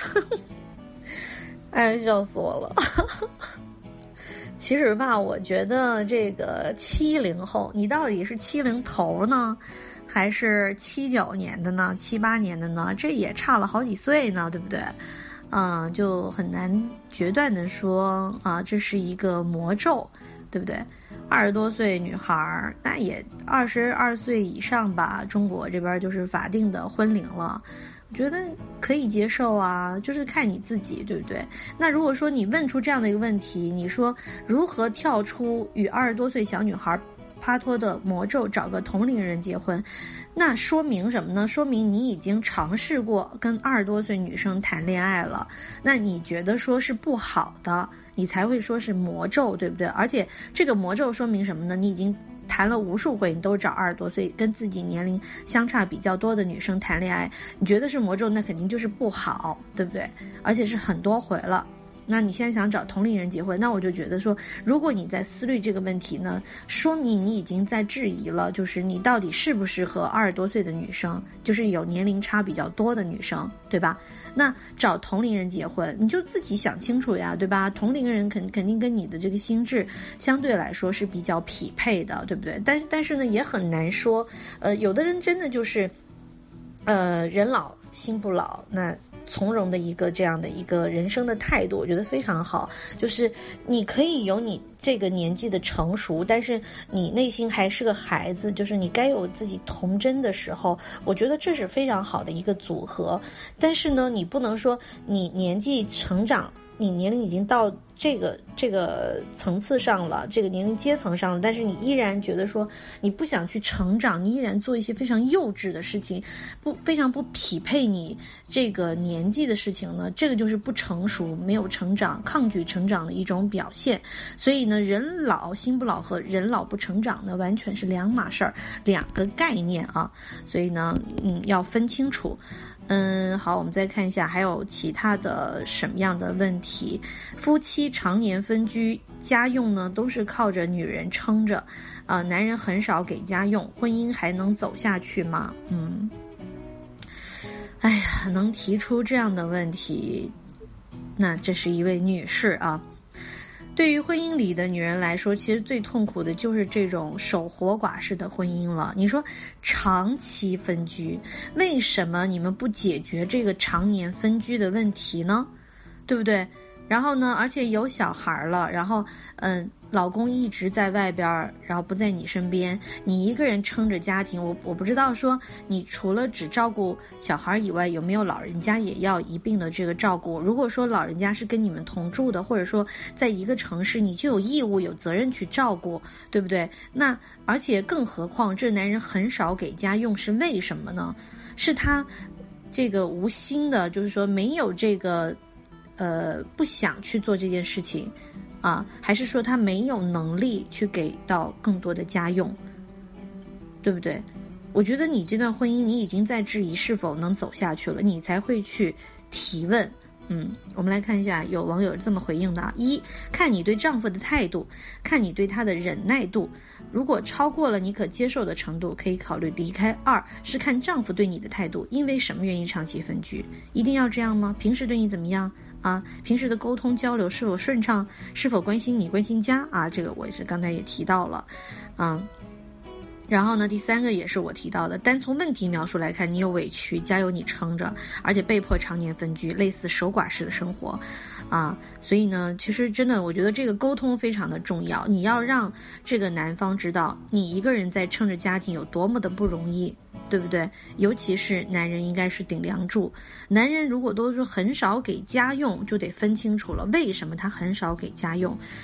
哎，笑死我了。其实吧，我觉得这个七零后，你到底是七零头呢，还是七九年的呢，七八年的呢？这也差了好几岁呢，对不对？啊、嗯，就很难决断的说啊，这是一个魔咒。对不对？二十多岁女孩，那也二十二岁以上吧，中国这边就是法定的婚龄了，我觉得可以接受啊，就是看你自己，对不对？那如果说你问出这样的一个问题，你说如何跳出与二十多岁小女孩帕托的魔咒，找个同龄人结婚，那说明什么呢？说明你已经尝试过跟二十多岁女生谈恋爱了，那你觉得说是不好的，你才会说是魔咒，对不对？而且这个魔咒说明什么呢？你已经谈了无数回，你都找二十多岁跟自己年龄相差比较多的女生谈恋爱，你觉得是魔咒，那肯定就是不好，对不对？而且是很多回了。那你现在想找同龄人结婚，那我就觉得说，如果你在思虑这个问题呢，说明你已经在质疑了，就是你到底适不适合二十多岁的女生，就是有年龄差比较多的女生，对吧？那找同龄人结婚，你就自己想清楚呀，对吧？同龄人肯肯定跟你的这个心智相对来说是比较匹配的，对不对？但但是呢，也很难说，呃，有的人真的就是，呃，人老心不老，那从容的一个这样的一个人生的态度，我觉得非常好。就是你可以有你这个年纪的成熟，但是你内心还是个孩子，就是你该有自己童真的时候，我觉得这是非常好的一个组合。但是呢，你不能说你年纪成长，你年龄已经到这个这个层次上了，这个年龄阶层上了，但是你依然觉得说你不想去成长，你依然做一些非常幼稚的事情，不非常不匹配你这个年纪的事情呢，这个就是不成熟，没有成长，抗拒成长的一种表现。所以呢，人老心不老和人老不成长呢，完全是两码事儿，两个概念啊。所以呢，嗯，要分清楚。嗯，好，我们再看一下还有其他的什么样的问题。夫妻常年分居，家用呢都是靠着女人撑着，啊、呃，男人很少给家用，婚姻还能走下去吗？嗯，哎呀，能提出这样的问题，那这是一位女士啊。对于婚姻里的女人来说，其实最痛苦的就是这种守活寡式的婚姻了。你说长期分居，为什么你们不解决这个常年分居的问题呢？对不对？然后呢，而且有小孩了，然后嗯，老公一直在外边，然后不在你身边，你一个人撑着家庭，我我不知道说你除了只照顾小孩以外，有没有老人家也要一并的这个照顾。如果说老人家是跟你们同住的，或者说在一个城市，你就有义务有责任去照顾，对不对？那而且更何况这男人很少给家用，是为什么呢？是他这个无心的，就是说没有这个呃不想去做这件事情啊，还是说他没有能力去给到更多的家用，对不对？我觉得你这段婚姻你已经在质疑是否能走下去了，你才会去提问。嗯，我们来看一下，有网友这么回应的啊：一，看你对丈夫的态度，看你对他的忍耐度，如果超过了你可接受的程度，可以考虑离开。二是看丈夫对你的态度，因为什么原因长期分居？一定要这样吗？平时对你怎么样啊？平时的沟通交流是否顺畅？是否关心你关心家啊？这个我也是刚才也提到了啊。然后呢，第三个也是我提到的，单从问题描述来看，你有委屈，家有你撑着，而且被迫常年分居，类似守寡式的生活啊。所以呢，其实真的我觉得这个沟通非常的重要，你要让这个男方知道你一个人在撑着家庭有多么的不容易，对不对？尤其是男人应该是顶梁柱，男人如果都是很少给家用，就得分清楚了为什么他很少给家用。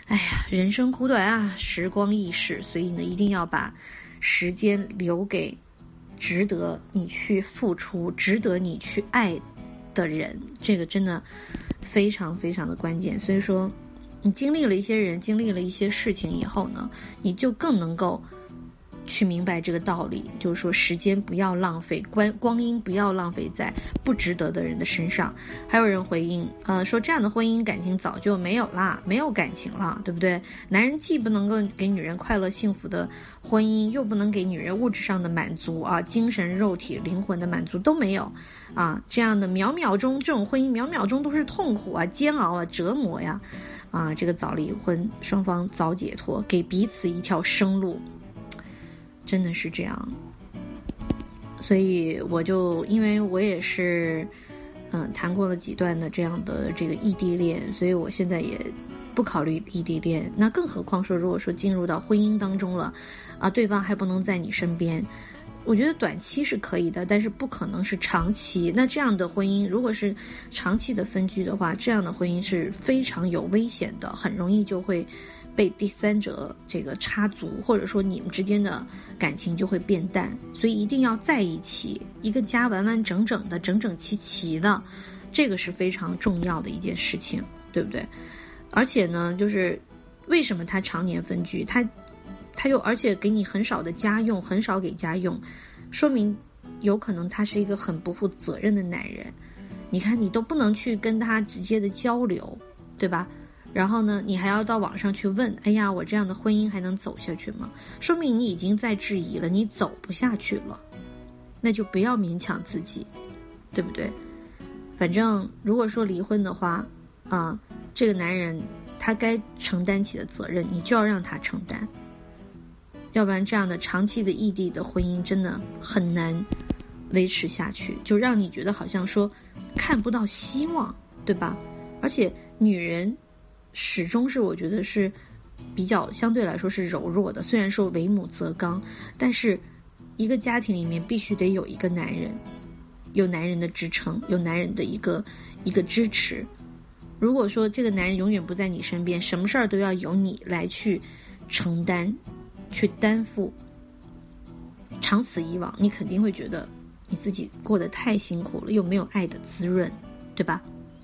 哎呀，人生苦短啊，时光易逝，所以呢，一定要把时间留给值得你去付出、值得你去爱的人，这个真的非常非常的关键。所以说，你经历了一些人，经历了一些事情以后呢，你就更能够去明白这个道理，就是说时间不要浪费，光光阴不要浪费在不值得的人的身上。还有人回应呃，说这样的婚姻感情早就没有啦，没有感情了，对不对？男人既不能够给女人快乐幸福的婚姻，又不能给女人物质上的满足啊，精神肉体灵魂的满足都没有啊，这样的秒秒钟，这种婚姻秒秒钟都是痛苦啊、煎熬啊、折磨呀啊，这个早离婚，双方早解脱，给彼此一条生路，真的是这样。所以我就因为我也是嗯谈过了几段的这样的这个异地恋，所以我现在也不考虑异地恋。那更何况说如果说进入到婚姻当中了啊，对方还不能在你身边，我觉得短期是可以的，但是不可能是长期。那这样的婚姻如果是长期的分居的话，这样的婚姻是非常有危险的，很容易就会被第三者这个插足，或者说你们之间的感情就会变淡。所以一定要在一起，一个家完完整整的、整整齐齐的，这个是非常重要的一件事情，对不对？而且呢，就是为什么他常年分居，他他又而且给你很少的家用，很少给家用，说明有可能他是一个很不负责任的男人。你看你都不能去跟他直接的交流，对吧？然后呢，你还要到网上去问，哎呀，我这样的婚姻还能走下去吗？说明你已经在质疑了，你走不下去了，那就不要勉强自己，对不对？反正如果说离婚的话啊，这个男人他该承担起的责任，你就要让他承担，要不然这样的长期的异地的婚姻真的很难维持下去，就让你觉得好像说看不到希望，对吧？而且女人始终是我觉得是比较相对来说是柔弱的，虽然说为母则刚，但是一个家庭里面必须得有一个男人，有男人的支撑，有男人的一个一个支持。如果说这个男人永远不在你身边，什么事儿都要由你来去承担去担负，长此以往你肯定会觉得你自己过得太辛苦了，又没有爱的滋润，对吧？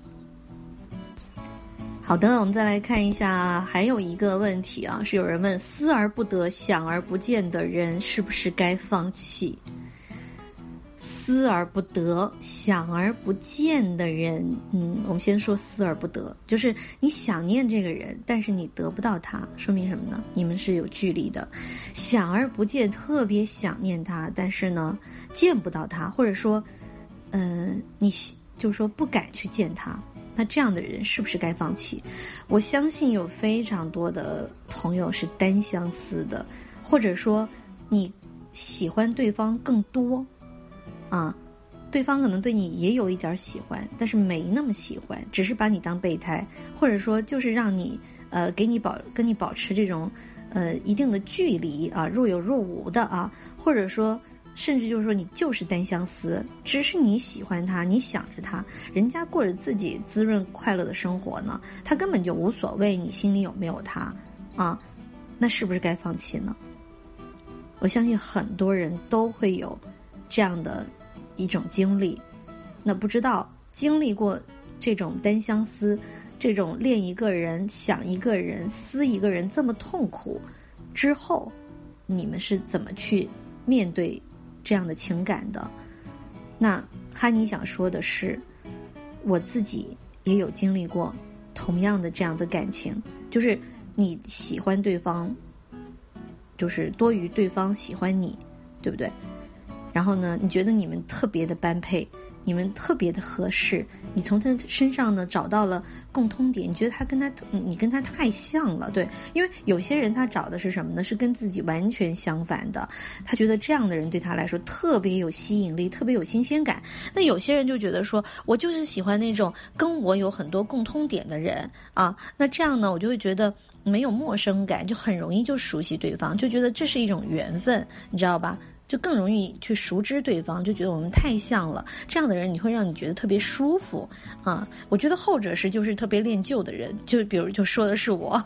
好的，我们再来看一下还有一个问题啊，是有人问思而不得想而不见的人是不是该放弃？思而不得想而不见的人，嗯，我们先说思而不得，就是你想念这个人，但是你得不到他，说明什么呢？你们是有距离的。想而不见，特别想念他，但是呢见不到他，或者说嗯、呃，你就是说不敢去见他，那这样的人是不是该放弃？我相信有非常多的朋友是单相思的，或者说你喜欢对方更多啊，对方可能对你也有一点喜欢，但是没那么喜欢，只是把你当备胎，或者说就是让你呃给你保跟你保持这种呃一定的距离啊，若有若无的啊，或者说甚至就是说你就是单相思，只是你喜欢他，你想着他，人家过着自己滋润快乐的生活呢，他根本就无所谓你心里有没有他啊，那是不是该放弃呢？我相信很多人都会有这样的一种经历，那不知道经历过这种单相思，这种恋一个人想一个人思一个人这么痛苦之后，你们是怎么去面对这样的情感的？那哈尼想说的是，我自己也有经历过同样的这样的感情，就是你喜欢对方就是多于对方喜欢你，对不对？然后呢，你觉得你们特别的般配，你们特别的合适，你从他身上呢找到了共通点，你觉得他跟他你跟他太像了，对，因为有些人他找的是什么呢？是跟自己完全相反的，他觉得这样的人对他来说特别有吸引力，特别有新鲜感。那有些人就觉得说，我就是喜欢那种跟我有很多共通点的人啊，那这样呢，我就会觉得没有陌生感，就很容易就熟悉对方，就觉得这是一种缘分，你知道吧？就更容易去熟知对方，就觉得我们太像了，这样的人你会让你觉得特别舒服啊。我觉得后者是就是特别恋旧的人，就比如就说的是我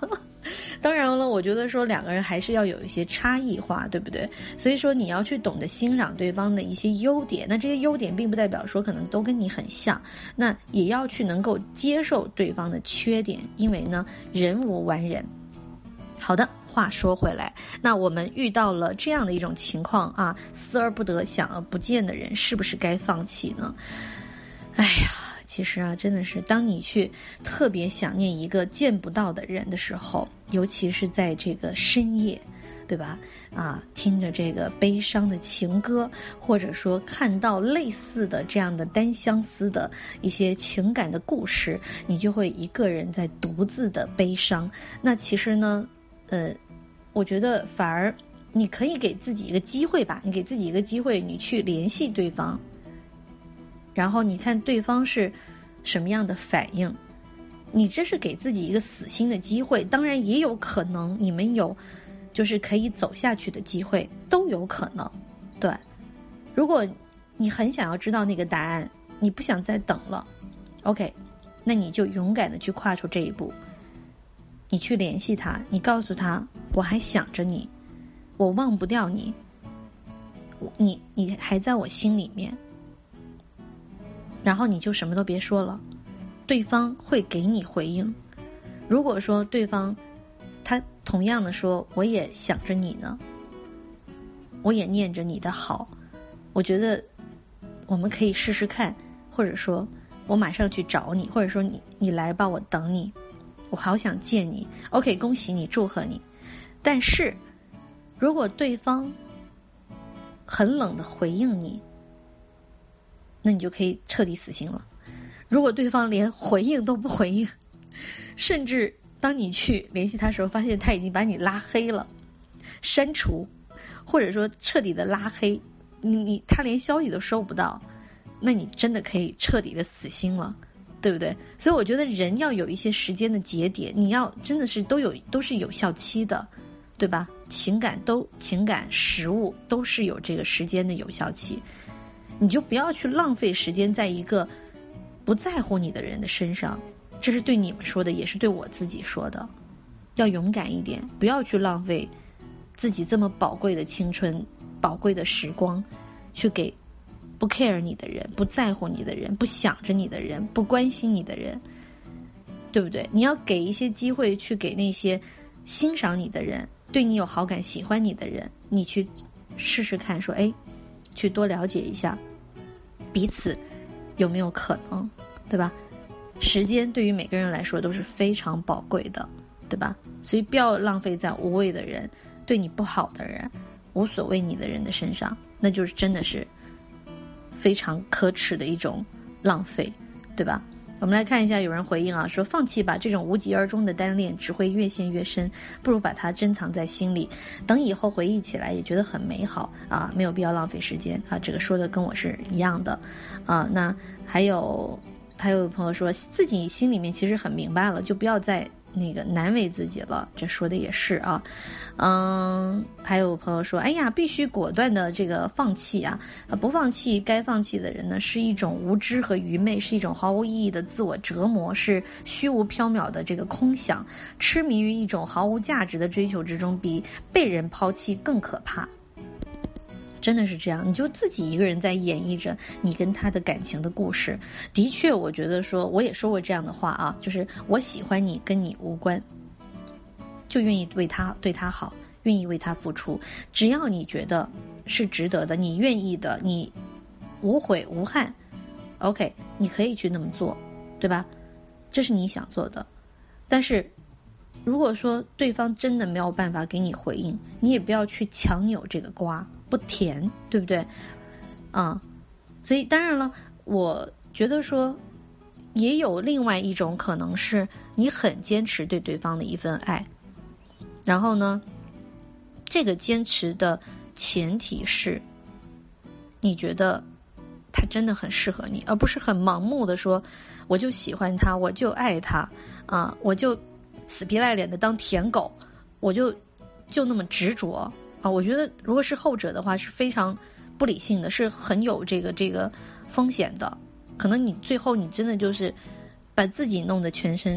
当然了，我觉得说两个人还是要有一些差异化，对不对？所以说你要去懂得欣赏对方的一些优点，那这些优点并不代表说可能都跟你很像，那也要去能够接受对方的缺点，因为呢，人无完人。好的，话说回来，那我们遇到了这样的一种情况啊，思而不得，想而不见的人，是不是该放弃呢？哎呀，其实啊，真的是当你去特别想念一个见不到的人的时候，尤其是在这个深夜，对吧？啊，听着这个悲伤的情歌，或者说看到类似的这样的单相思的一些情感的故事，你就会一个人在独自的悲伤。那其实呢，呃，我觉得反而你可以给自己一个机会吧，你给自己一个机会，你去联系对方，然后你看对方是什么样的反应，你这是给自己一个死心的机会。当然也有可能你们有就是可以走下去的机会，都有可能。对，如果你很想要知道那个答案，你不想再等了 OK， 那你就勇敢的去跨出这一步，你去联系他，你告诉他我还想着你，我忘不掉你，你你还在我心里面，然后你就什么都别说了，对方会给你回应。如果说对方他同样的说我也想着你呢，我也念着你的好，我觉得我们可以试试看，或者说我马上去找你，或者说你你来吧，我等你，我好想见你。 OK， 恭喜你，祝贺你。但是如果对方很冷的回应你，那你就可以彻底死心了。如果对方连回应都不回应，甚至当你去联系他的时候发现他已经把你拉黑了，删除，或者说彻底的拉黑，你你他连消息都收不到，那你真的可以彻底的死心了，对不对？所以我觉得人要有一些时间的节点，你要真的是都有都是有效期的，对吧？情感都情感食物都是有这个时间的有效期，你就不要去浪费时间在一个不在乎你的人的身上。这是对你们说的，也是对我自己说的，要勇敢一点，不要去浪费自己这么宝贵的青春宝贵的时光去给不 care 你的人，不在乎你的人，不想着你的人，不关心你的人，对不对？你要给一些机会去给那些欣赏你的人，对你有好感喜欢你的人，你去试试看说哎，去多了解一下彼此有没有可能，对吧？时间对于每个人来说都是非常宝贵的，对吧？所以不要浪费在无谓的人，对你不好的人，无所谓你的人的身上，那就是真的是非常可耻的一种浪费，对吧？我们来看一下，有人回应啊，说放弃吧，这种无疾而终的单恋只会越陷越深，不如把它珍藏在心里，等以后回忆起来也觉得很美好啊，没有必要浪费时间啊。这个说的跟我是一样的啊。那还有还有朋友说自己心里面其实很明白了，就不要再那个难为自己了，这说的也是啊。嗯，还有朋友说哎呀，必须果断的这个放弃啊，不放弃该放弃的人呢，是一种无知和愚昧，是一种毫无意义的自我折磨，是虚无缥缈的这个空想，痴迷于一种毫无价值的追求之中，比被人抛弃更可怕。真的是这样，你就自己一个人在演绎着你跟他的感情的故事。的确我觉得说我也说过这样的话啊，就是我喜欢你跟你无关，就愿意为他对他好，愿意为他付出，只要你觉得是值得的，你愿意的，你无悔无憾 OK， 你可以去那么做，对吧？这是你想做的。但是如果说对方真的没有办法给你回应，你也不要去强扭这个瓜，不甜，对不对啊？所以当然了，我觉得说也有另外一种可能是你很坚持对对方的一份爱，然后呢这个坚持的前提是你觉得他真的很适合你，而不是很盲目的说我就喜欢他，我就爱他啊，我就死皮赖脸的当舔狗，我就就那么执着啊。我觉得如果是后者的话是非常不理性的，是很有这个这个风险的，可能你最后你真的就是把自己弄得全身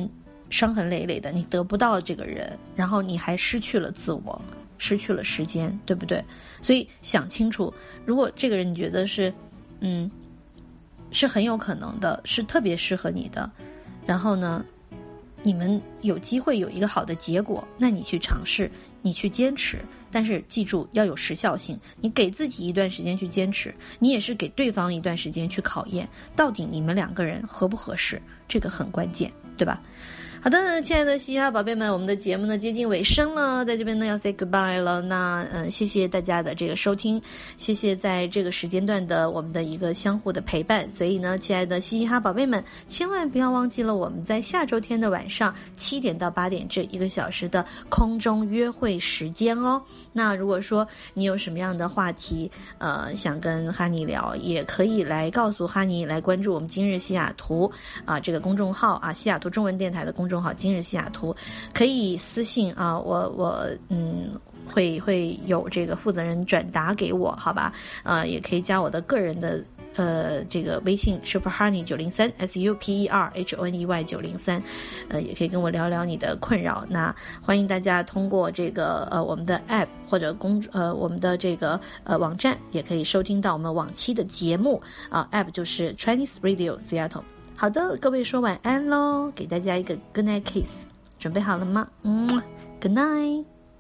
伤痕累累的，你得不到这个人，然后你还失去了自我，失去了时间，对不对？所以想清楚，如果这个人你觉得是嗯是很有可能的，是特别适合你的，然后呢你们有机会有一个好的结果，那你去尝试，你去坚持，但是记住要有时效性，你给自己一段时间去坚持，你也是给对方一段时间去考验，到底你们两个人合不合适，这个很关键，对吧？好的，亲爱的嘻哈宝贝们，我们的节目呢接近尾声了，在这边呢要 say goodbye 了。那嗯，谢谢大家的这个收听，谢谢在这个时间段的我们的一个相互的陪伴。所以呢，亲爱的嘻哈宝贝们，千万不要忘记了我们在下周天的晚上七点到八点这一个小时的空中约会时间哦。那如果说你有什么样的话题呃想跟哈尼聊，也可以来告诉哈尼，来关注我们今日西雅图啊这个公众号啊，西雅图中文电台的公众号今日西雅图，可以私信啊，我我嗯会会有这个负责人转达给我，好吧？呃，也可以加我的个人的呃这个微信 Super Honey 九零三 S U P E R H O N E Y 九零三，呃，也可以跟我聊聊你的困扰。那欢迎大家通过这个呃我们的 App 或者公呃我们的这个呃网站，也可以收听到我们往期的节目啊、呃、，App 就是 Chinese Radio Seattle。好的，各位说晚安咯，给大家一个 Good night kiss， 准备好了吗？嗯 ，Good night。